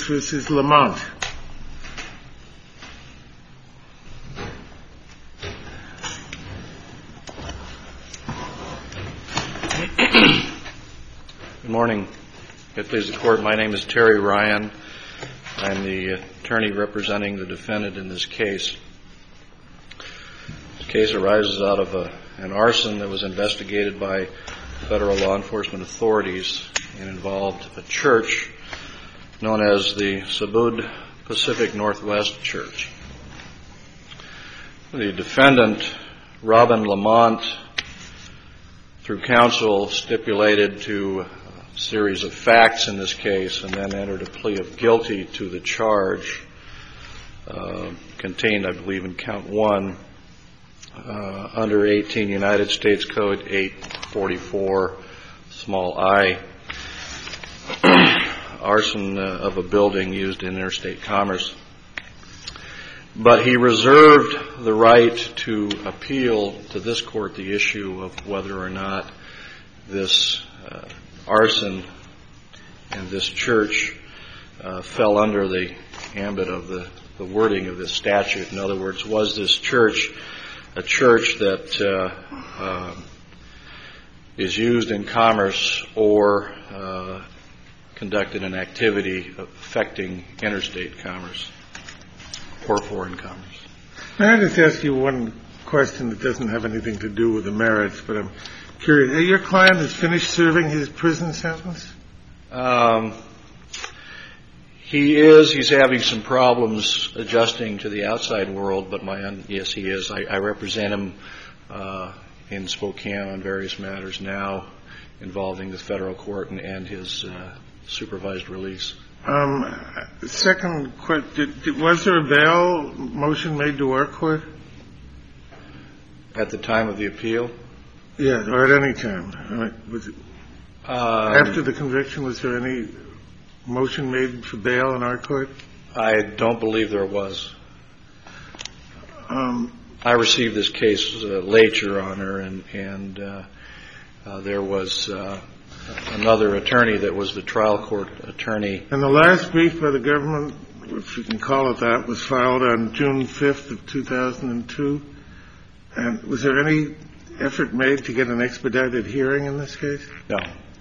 v. Lamont. Good morning. If it pleases the Court, my name is Terry Ryan. I'm the attorney representing the defendant in this case. This case arises out of an arson that was investigated by federal law enforcement authorities and involved a church known as the Sabud Pacific Northwest Church. The defendant, Robin Lamont, through counsel, stipulated to a series of facts in this case and then entered a plea of guilty to the charge contained, I believe, in count 1 under 18 United States Code 844 small I, arson of a building used in interstate commerce. But he reserved the right to appeal to this court the issue of whether or not this arson in this church fell under the ambit of the wording of this statute. In other words, was this church a church that is used in commerce or conducted an activity affecting interstate commerce or foreign commerce? May I just ask you one question that doesn't have anything to do with the merits, but I'm curious. Your client has finished serving his prison sentence? He is. He's having some problems adjusting to the outside world, but yes, he is. I represent him in Spokane on various matters now involving the federal court and his supervised release. Second question, was there a bail motion made to our court? At the time of the appeal? Yeah, or at any time. Was it, after the conviction, was there any motion made for bail in our court? I don't believe there was. I received this case late, Your Honor, and there was another attorney that was the trial court attorney. And the last brief by the government, if you can call it that, was filed on June 5th of 2002. And was there any effort made to get an expedited hearing in this case? No.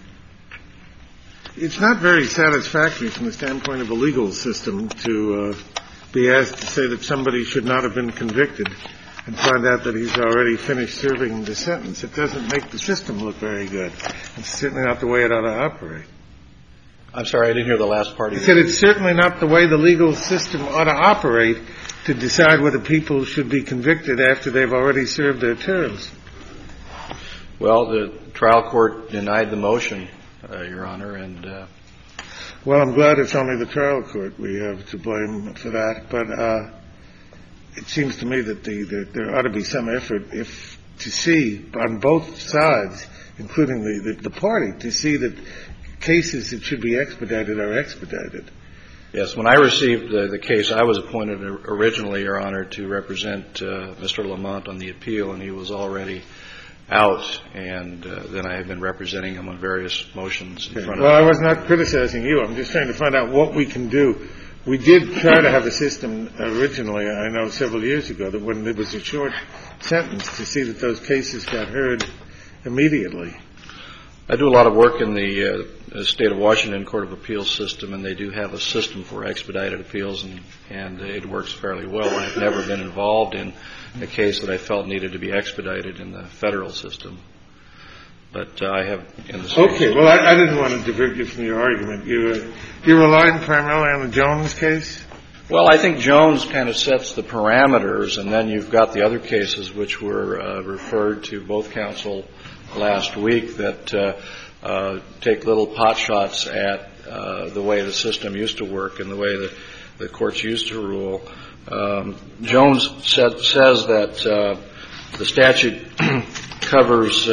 It's not very satisfactory from the standpoint of a legal system to be asked to say that somebody should not have been convicted and find out that he's already finished serving the sentence. It doesn't make the system look very good. It's certainly not the way it ought to operate. I'm sorry, I didn't hear the last part of you. I said it's certainly not the way the legal system ought to operate to decide whether people should be convicted after they've already served their terms. Well, the trial court denied the motion, Your Honor, and well, I'm glad it's only the trial court we have to blame for that. But it seems to me that there ought to be some effort to see on both sides, including the party, to see that cases that should be expedited are expedited. Yes. When I received the case, I was appointed originally, Your Honor, to represent Mr. Lamont on the appeal, and he was already out, and then I have been representing him on various motions in front of him. Well, I was not criticizing you. I'm just trying to find out what we can do. We did try to have a system originally, I know, several years ago, that when there was a short sentence, to see that those cases got heard immediately. I do a lot of work in the State of Washington Court of Appeals system, and they do have a system for expedited appeals, and it works fairly well. I've never been involved in a case that I felt needed to be expedited in the federal system. But I have in the state. Okay. Well, I didn't want to divert you from your argument. You're relying primarily on the Jones case? Well, I think Jones kind of sets the parameters, and then you've got the other cases which were referred to both counsel last week that take little pot shots at the way the system used to work and the way the courts used to rule. Jones says that the statute covers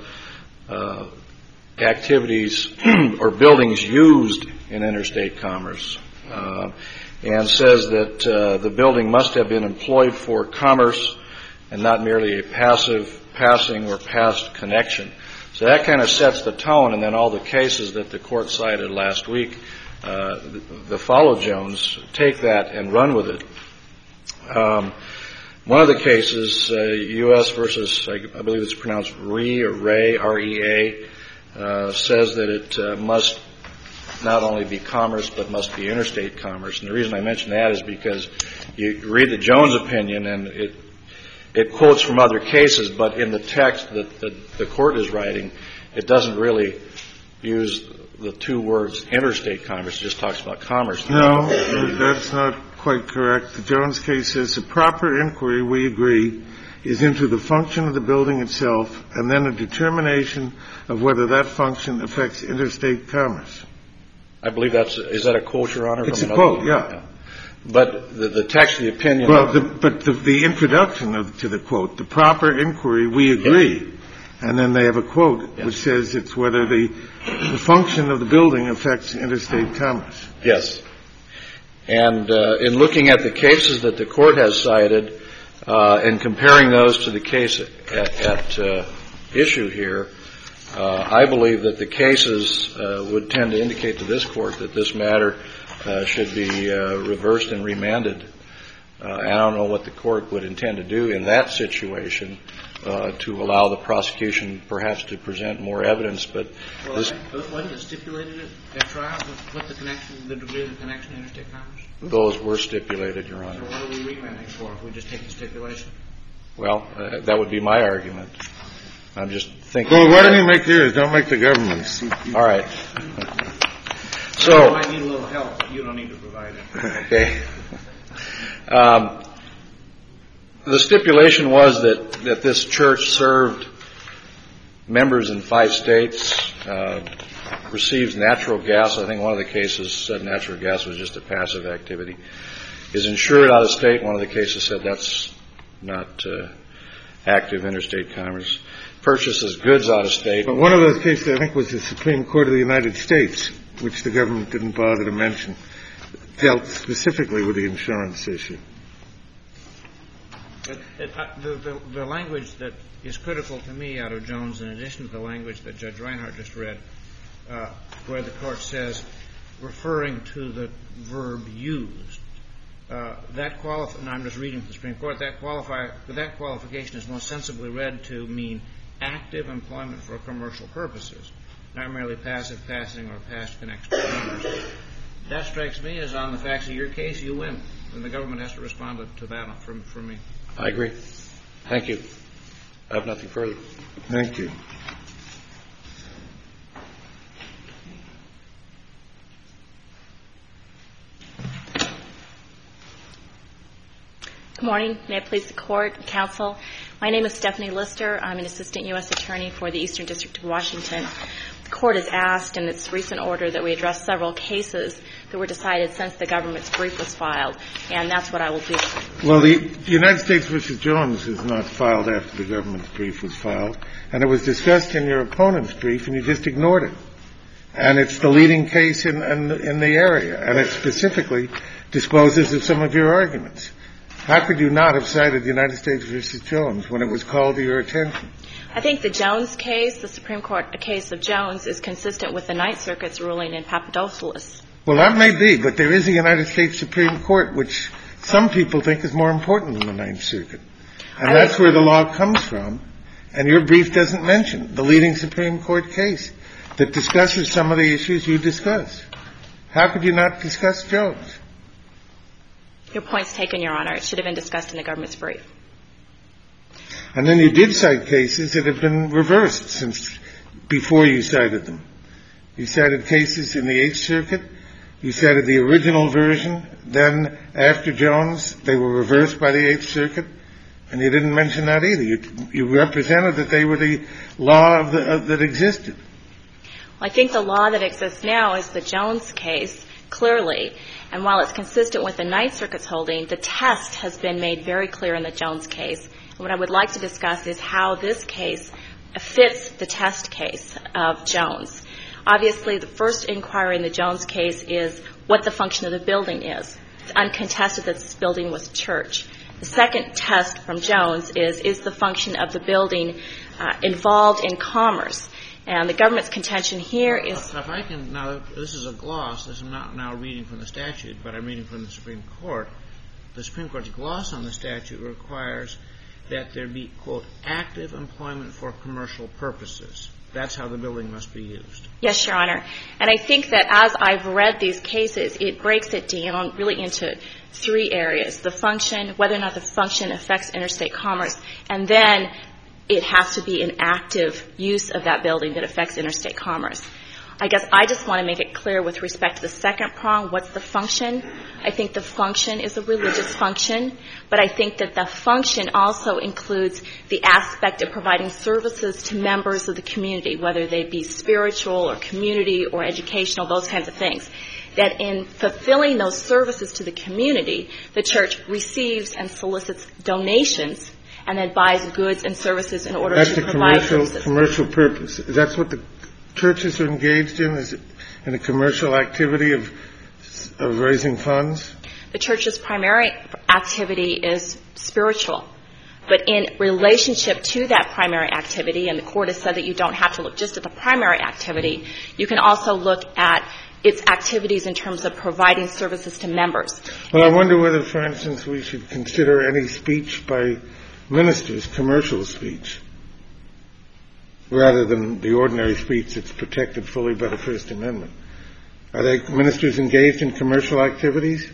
activities or buildings used in interstate commerce, and says that the building must have been employed for commerce and not merely a passing or past connection. So that kind of sets the tone, and then all the cases that the court cited last week the follow Jones take that and run with it. One of the cases, U.S. versus, I believe it's pronounced Ray, R-E-A, says that it must not only be commerce, but must be interstate commerce. And the reason I mention that is because you read the Jones opinion, and it quotes from other cases, but in the text that the court is writing, it doesn't really use the two words interstate commerce. It just talks about commerce. No, that's not quite correct. The Jones case says the proper inquiry, we agree, is into the function of the building itself and then a determination of whether that function affects interstate commerce. I believe is that a quote, Your Honor? It's a quote, yeah. But the text of the opinion. Well, the introduction to the quote, the proper inquiry, we agree. Yes. And then they have a quote which says it's whether the function of the building affects interstate commerce. Yes. And in looking at the cases that the court has cited and comparing those to the case at issue here, I believe that the cases would tend to indicate to this court that this matter should be reversed and remanded. I don't know what the court would intend to do in that situation to allow the prosecution perhaps to present more evidence. But wasn't it stipulated at trial what the degree of the connection to interstate commerce? Those were stipulated, Your Honor. So what are we remanding for if we just take the stipulation? Well, that would be my argument. I'm just thinking. Well, why don't you make yours? Don't make the government's. All right. So I might need a little help, but you don't need to provide it. Okay. The stipulation was that this church served members in 5 states, receives natural gas. I think one of the cases said natural gas was just a passive activity. Is insured out of state. One of the cases said that's not active interstate commerce. Purchases goods out of state. But one of those cases, I think, was the Supreme Court of the United States, which the government didn't bother to mention, dealt specifically with the insurance issue. The language that is critical to me out of Jones, in addition to the language that Judge Reinhart just read, where the court says, referring to the verb used, and I'm just reading from the Supreme Court, that qualification is most sensibly read to mean active employment for commercial purposes, not merely passive passing or past connection to commerce. That strikes me as, on the facts of your case, you win, and the government has to respond to that from me. I agree. Thank you. I have nothing further. Thank you. Good morning. May it please the Court, Counsel. My name is Stephanie Lister. I'm an Assistant U.S. Attorney for the Eastern District of Washington. The Court has asked in its recent order that we address several cases that were decided since the government's brief was filed, and that's what I will do. Well, the United States v. Jones is not filed after the government's brief was filed, and it was discussed in your opponent's brief, and you just ignored it. And it's the leading case in the area, and it specifically disposes of some of your arguments. How could you not have cited the United States v. Jones when it was called to your attention? I think the Jones case, the Supreme Court case of Jones, is consistent with the Ninth Circuit's ruling in Papadopoulos. Well, that may be, but there is a United States Supreme Court, which some people think is more important than the Ninth Circuit. And that's where the law comes from. And your brief doesn't mention the leading Supreme Court case that discusses some of the issues you discuss. How could you not discuss Jones? Your point's taken, Your Honor. It should have been discussed in the government's brief. And then you did cite cases that have been reversed since before you cited them. You cited cases in the Eighth Circuit. You cited the original version. Then, after Jones, they were reversed by the Eighth Circuit. And you didn't mention that either. You represented that they were the law that existed. Well, I think the law that exists now is the Jones case, clearly. And while it's consistent with the Ninth Circuit's holding, the test has been made very clear in the Jones case. And what I would like to discuss is how this case fits the test case of Jones. Obviously, the first inquiry in the Jones case is what the function of the building is. It's uncontested that this building was a church. The second test from Jones is the function of the building involved in commerce? And the government's contention here is... If I can, now, this is a gloss. This is not now reading from the statute, but I'm reading from the Supreme Court. The Supreme Court's gloss on the statute requires that there be, quote, active employment for commercial purposes. That's how the building must be used. Yes, Your Honor. And I think that as I've read these cases, it breaks it down really into three areas. The function, whether or not the function affects interstate commerce, and then it has to be an active use of that building that affects interstate commerce. I guess I just want to make it clear with respect to the second prong, what's the function? I think the function is a religious function, but I think that the function also includes the aspect of providing services to members of the community, whether they be spiritual or community or educational, those kinds of things. That in fulfilling those services to the community, the church receives and solicits donations and then buys goods and services in order to provide services. That's a commercial purpose. That's what the churches are engaged in, is in a commercial activity of raising funds? The church's primary activity is spiritual. But in relationship to that primary activity, and the court has said that you don't have to look just at the primary activity, you can also look at its activities in terms of providing services to members. Well, I wonder whether, for instance, we should consider any speech by ministers commercial speech, rather than the ordinary speech that's protected fully by the First Amendment. Are they ministers engaged in commercial activities?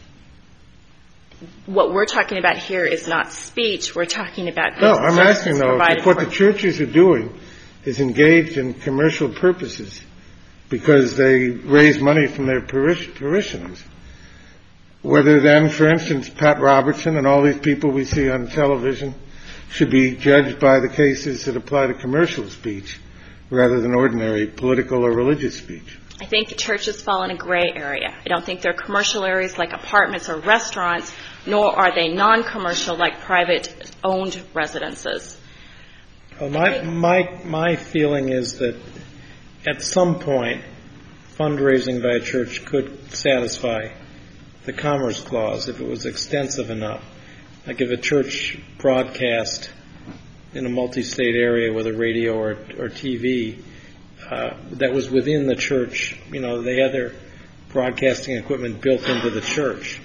What we're talking about here is not speech. We're talking about... No, I'm asking, though, if what the churches are doing is engaged in commercial purposes because they raise money from their parishioners, whether then, for instance, Pat Robertson and all these people we see on television should be judged by the cases that apply to commercial speech rather than ordinary political or religious speech. I think the churches fall in a gray area. I don't think they're commercial areas like apartments or restaurants, nor are they non-commercial like private-owned residences. Well, my feeling is that at some point, fundraising by a church could satisfy the Commerce Clause if it was extensive enough. Like if a church broadcast in a multi-state area with a radio or TV that was within the church, you know, they had their broadcasting equipment built into the church.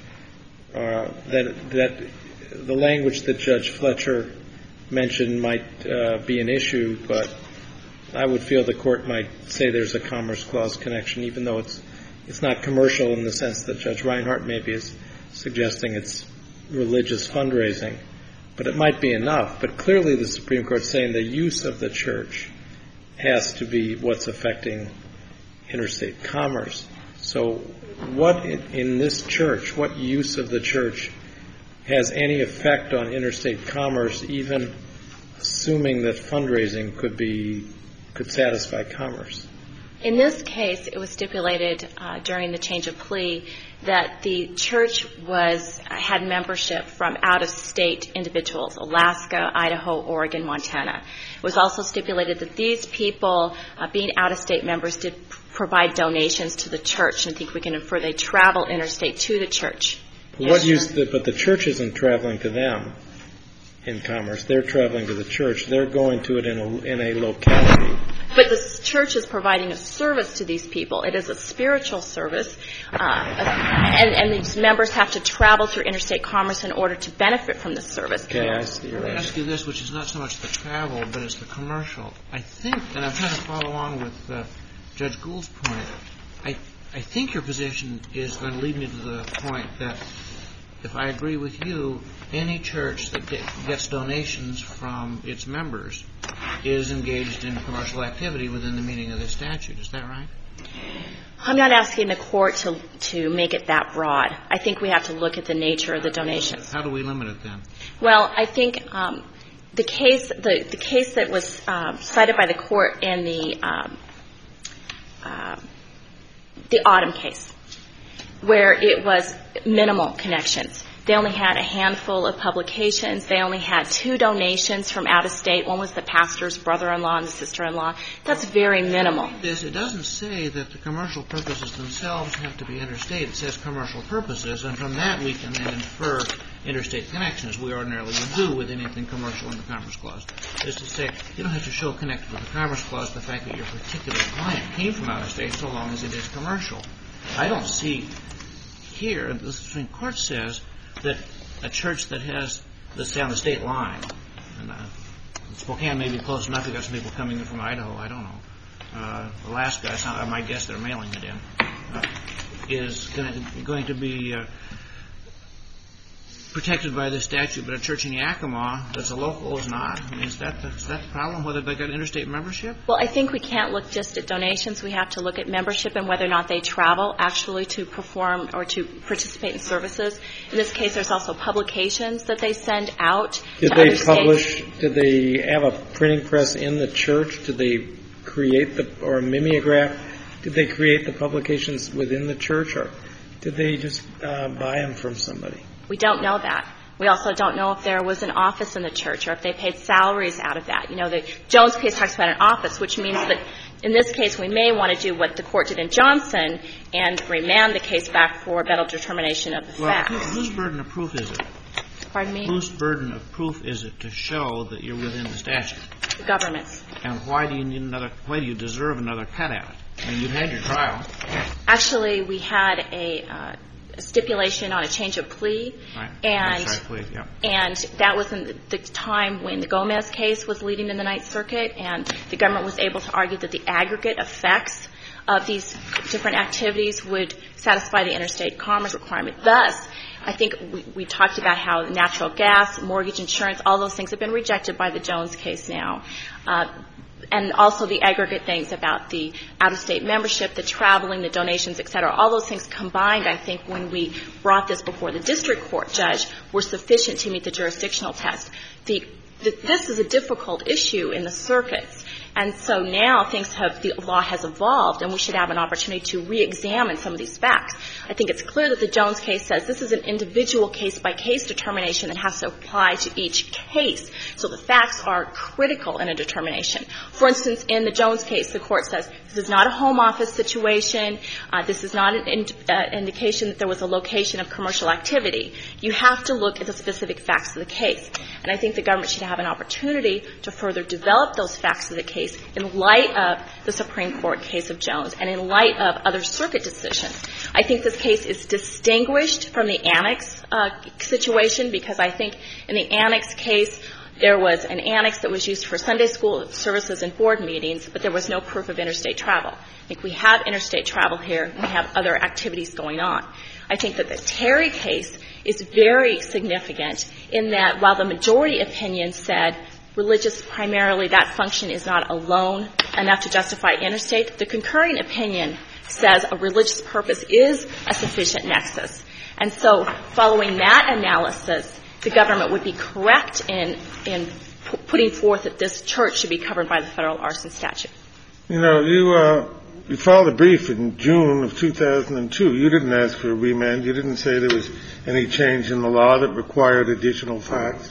That the language that Judge Fletcher mentioned might be an issue, but I would feel the court might say there's a Commerce Clause connection, even though it's not commercial in the sense that Judge Reinhart maybe is suggesting it's religious fundraising, but it might be enough. But clearly the Supreme Court is saying the use of the church has to be what's affecting interstate commerce. So what in this church, what use of the church has any effect on interstate commerce, even assuming that fundraising could satisfy commerce? In this case, it was stipulated during the change of plea that the church had membership from out-of-state individuals, Alaska, Idaho, Oregon, Montana. It was also stipulated that these people, being out-of-state members, did provide donations to the church, and I think we can infer they travel interstate to the church. But the church isn't traveling to them in commerce. They're traveling to the church. They're going to it in a locality. But the church is providing a service to these people. It is a spiritual service, and these members have to travel through interstate commerce in order to benefit from this service. Okay, I see. Let me ask you this, which is not so much the travel, but it's the commercial. I think, and I'm trying to follow along with Judge Gould's point, I think your position is going to lead me to the point that if I agree with you, any church that gets donations from its members is engaged in commercial activity within the meaning of the statute. Is that right? I'm not asking the court to make it that broad. I think we have to look at the nature of the donations. How do we limit it then? Well, I think the case that was cited by the court in the Autumn case, where it was minimal connections. They only had a handful of publications. They only had 2 donations from out of state. One was the pastor's brother-in-law and the sister-in-law. That's very minimal. It doesn't say that the commercial purposes themselves have to be interstate. It says commercial purposes, and from that we can then infer interstate connection, as we ordinarily would do with anything commercial in the Commerce Clause. That is to say, you don't have to show connection with the Commerce Clause the fact that your particular client came from out of state so long as it is commercial. I don't see here, the Supreme Court says, that a church that has, let's say, on the state line, and Spokane may be close enough, you've got some people coming in from Idaho, I don't know, Alaska, I might guess they're mailing it in, is going to be protected by this statute, but a church in Yakima that's a local is not. I mean, is that the problem, whether they got interstate membership? Well, I think we can't look just at donations. We have to look at membership and whether or not they travel actually to perform or to participate in services. In this case, there's also publications that they send out to other states. Did they have a printing press in the church? Did they create or a mimeograph? Did they create the publications within the church, or did they just buy them from somebody? We don't know that. We also don't know if there was an office in the church or if they paid salaries out of that. You know, the Jones case talks about an office, which means that in this case we may want to do what the court did in Johnson and remand the case back for better determination of the facts. Well, whose burden of proof is it? Pardon me? Whose burden of proof is it to show that you're within the statute? The government's. And why do you deserve another cut at it? I mean, you've had your trial. Actually, we had a stipulation on a change of plea, right. And plea, yeah. And that was in the time when the Gomez case was leading in the Ninth Circuit, and the government was able to argue that the aggregate effects of these different activities would satisfy the interstate commerce requirement. Thus, I think we talked about how natural gas, mortgage insurance, all those things have been rejected by the Jones case now. And also the aggregate things about the out-of-state membership, the traveling, the donations, et cetera. All those things combined, I think, when we brought this before the district court judge, were sufficient to meet the jurisdictional test. This is a difficult issue in the circuits. And so now the law has evolved, and we should have an opportunity to reexamine some of these facts. I think it's clear that the Jones case says this is an individual case-by-case determination that has to apply to each case. So the facts are critical in a determination. For instance, in the Jones case, the court says this is not a home office situation. This is not an indication that there was a location of commercial activity. You have to look at the specific facts of the case. And I think the government should have an opportunity to further develop those facts of the case in light of the Supreme Court case of Jones and in light of other circuit decisions. I think this case is distinguished from the annex situation because I think in the annex case there was an annex that was used for Sunday school services and board meetings, but there was no proof of interstate travel. I think we have interstate travel here. We have other activities going on. I think that the Terry case is very significant in that while the majority opinion said religious primarily, that function is not alone enough to justify interstate, the concurring opinion says a religious purpose is a sufficient nexus. And so following that analysis, the government would be correct in putting forth that this church should be covered by the federal arson statute. You know, you filed a brief in June of 2002. You didn't ask for a remand. You didn't say there was any change in the law that required additional facts.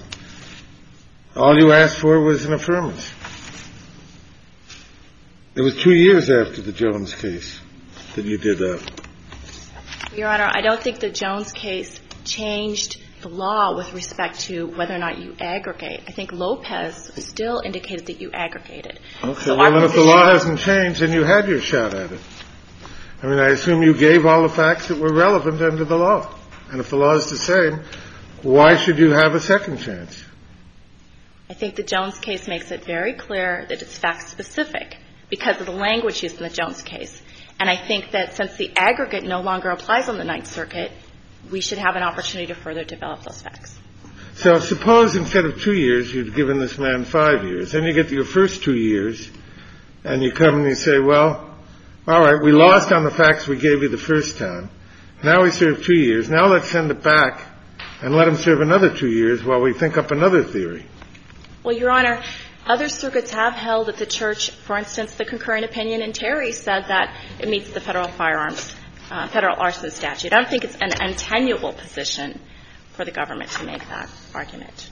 All you asked for was an affirmance. It was 2 years after the Jones case that you did that. Your Honor, I don't think the Jones case changed the law with respect to whether or not you aggregate. I think Lopez still indicated that you aggregated. Okay. So well, then if the law hasn't changed, then you had your shot at it. I mean, I assume you gave all the facts that were relevant under the law. And if the law is the same, why should you have a second chance? I think the Jones case makes it very clear that it's fact-specific because of the language used in the Jones case. And I think that since the aggregate no longer applies on the Ninth Circuit, we should have an opportunity to further develop those facts. So suppose instead of 2 years, you'd given this man 5 years. Then you get to your first 2 years, and you come and you say, well, all right, we lost on the facts we gave you the first time. Now we serve 2 years. Now let's send it back and let him serve another 2 years while we think up another theory. Well, Your Honor, other circuits have held that the church, for instance, the concurring opinion in Terry said that it meets the federal arson statute. I don't think it's an untenable position for the government to make that argument.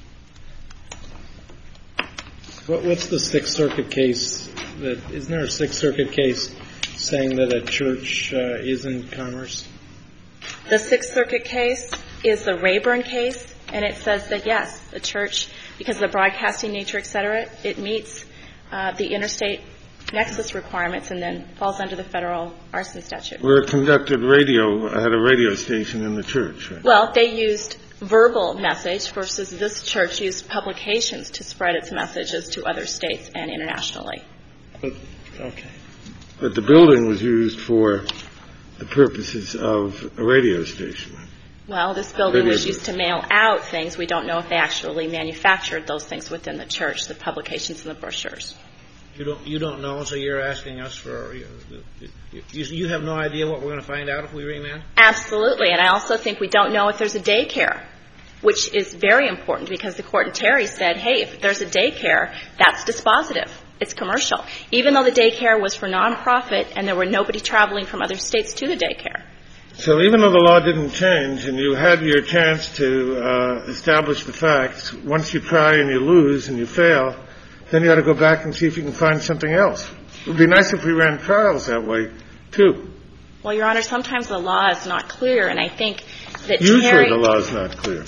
What's the Sixth Circuit case? Isn't there a Sixth Circuit case saying that a church is in commerce? The Sixth Circuit case is the Rayburn case, and it says that, yes, a church, because of the broadcasting nature, et cetera, it meets the interstate nexus requirements and then falls under the federal arson statute. Where it conducted radio, had a radio station in the church, right? Well, they used verbal message versus this church used publications to spread its messages to other states and internationally. Okay. But the building was used for the purposes of a radio station. Well, this building was used to mail out things. We don't know if they actually manufactured those things within the church, the publications and the brochures. You don't know, so you're asking us for you have no idea what we're going to find out if we remand? Absolutely, and I also think we don't know if there's a daycare, which is very important because the court in Terry said, hey, if there's a daycare, that's dispositive. It's commercial, even though the daycare was for nonprofit and there were nobody traveling from other states to the daycare. So even though the law didn't change and you had your chance to establish the facts, once you try and you lose and you fail, then you ought to go back and see if you can find something else. It would be nice if we ran trials that way, too. Well, Your Honor, sometimes the law is not clear, and I think that Usually the law is not clear.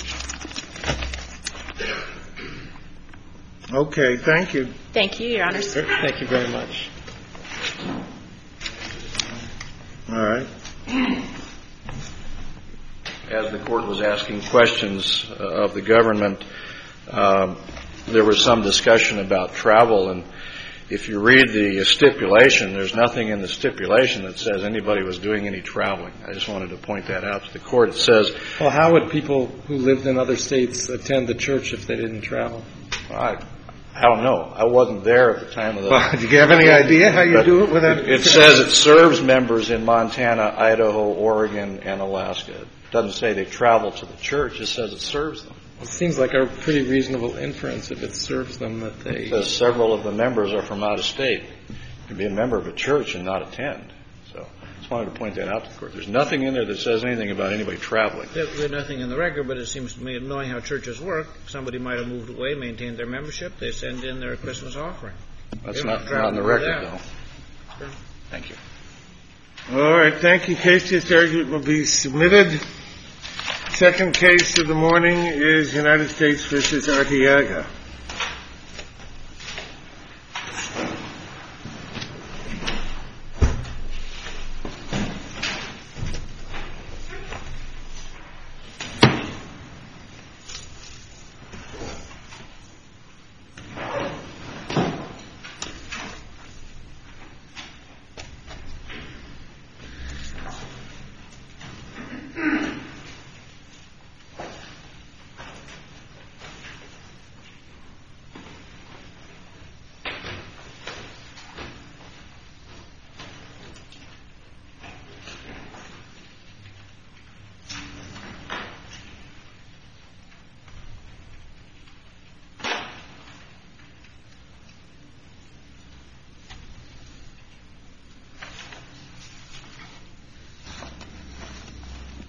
Okay, thank you. Thank you, Your Honor. Thank you very much. All right. As the court was asking questions of the government, there was some discussion about travel, and if you read the stipulation, there's nothing in the stipulation that says anybody was doing any traveling. I just wanted to point that out to the court. It says, well, how would people who lived in other states attend the church if they didn't travel? I don't know. I wasn't there at the time of the... Well, do you have any idea how you do it without... It says it serves members in Montana, Idaho, Oregon, and Alaska. It doesn't say they travel to the church. It says it serves them. It seems like a pretty reasonable inference if it serves them that they... It says several of the members are from out of state. You can be a member of a church and not attend. So I just wanted to point that out to the court. There's nothing in there that says anything about anybody traveling. There's nothing in the record, but it seems to me, knowing how churches work, somebody might have moved away, maintained their membership, they send in their Christmas offering. That's not on the record, though. Sure. Thank you. All right, thank you. Case just argued will be submitted. Second case of the morning is United States versus Arteaga.